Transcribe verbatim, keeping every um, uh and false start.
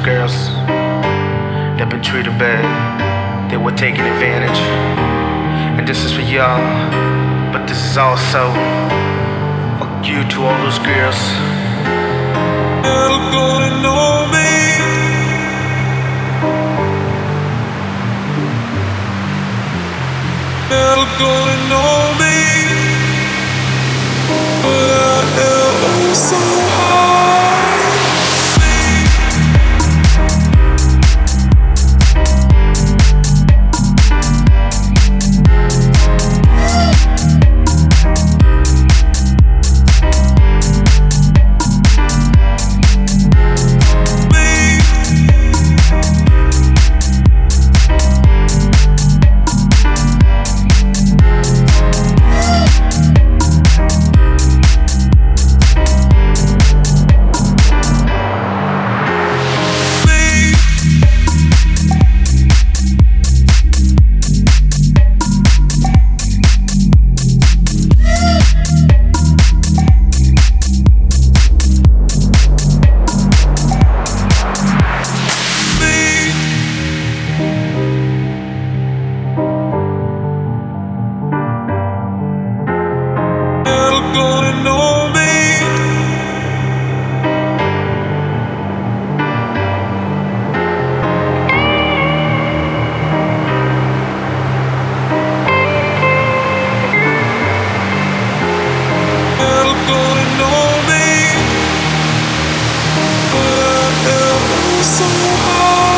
girls that been treated bad, they were taken advantage. And this is for y'all, but this is also fuck you to all those girls. Never gonna know me. Never gonna know me. But I am so high. Gonna know me. Never gonna know me. But I am so high.